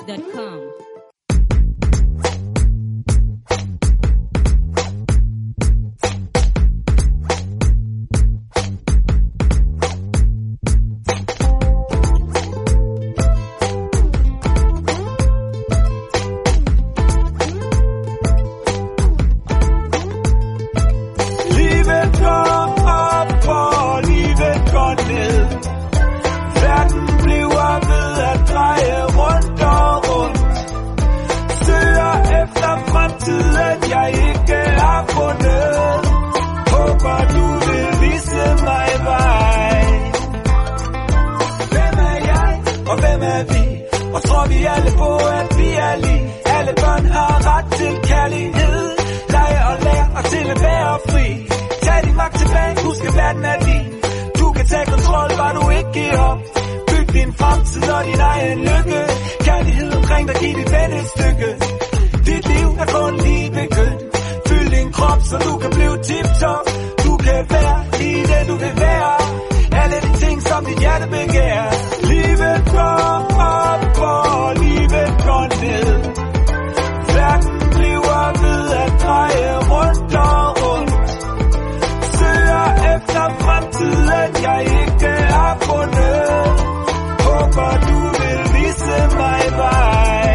NinjaPhoenix.com. Og tror vi alle på, at vi er lige. Alle børn har ret til kærlighed. Lege og lære og til at være fri. Tag din magt tilbage, husk at verden er din. Du kan tage kontrol, bare du ikke giver op. Byg din fremtid og din egen lykke. Kærlighed omkring dig, giv dit ven et stykke. Dit liv er kun lige begyndt. Fyld din krop, så du kan blive tip-top. Du kan være lige det du vil være. Alle de ting, som dit hjerte begærer. Livet går op og livet går ned. Verden bliver ved at dreje rundt og rundt. Søger efter fremtiden, jeg ikke har fundet. Håber du vil vise mig vej.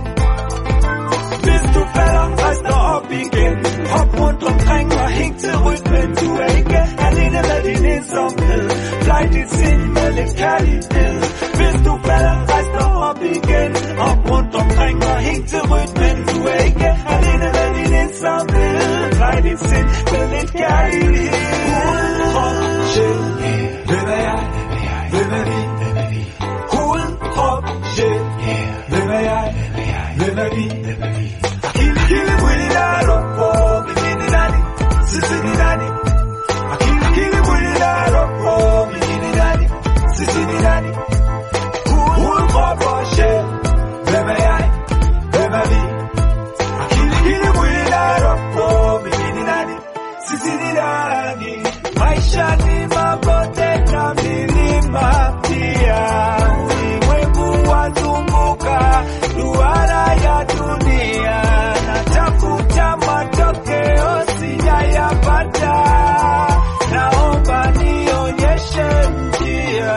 Hvis du falder, rejs dig op igen. Hop rundt omkring og hæng til rytmen. Du er ikke alene med din ensomhed. Plej dit sind med lidt kærlighed. Hvis du falder, rejs dig op igen. Hop rundt omkring og hæng til rytmen. Du er ikke alene med din ensomhed. Plej dit sind med lidt kærlighed. Hoved, krop, sjæl. Hvem er jeg? Hvem er vi? Hoved, krop, sjæl. Hvem er jeg? Hvem er vi? Akili, kili, willi, la, ropo, bikini, nani, sisini, nani. Akili, kili, willi, la, ropo, bikini, nani, sisini, nani. Hoved, krop og sjæl. Hvem er jeg? Hvem er vi? Akili, kili, willi, la, ropo, bikini, nani, sisini, nani. Maisha ni mabote na milima pia. Ulimwengu wazunguka duara ya dunia. Natafuta matokeo sijayapata. Naomba nionyeshe njia.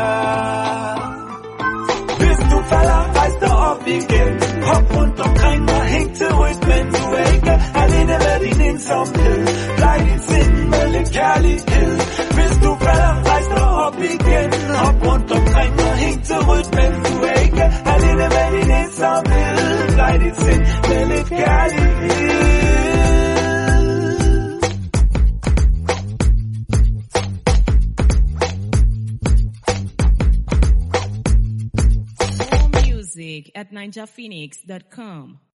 Hvis du falder, rejs dig op igen. Hop rundt omkring og hæng til rytmen. Du er ikke alene med din ensomhed. Plej dit sind med lidt kærlighed. Hvis du falder, rejs dig op igen. Hop rundt omkring og hæng til rytmen. Du er ikke alene med din ensomhed. Plej dit sind med lidt kærlighed. More music at NinjaPhoenix.com.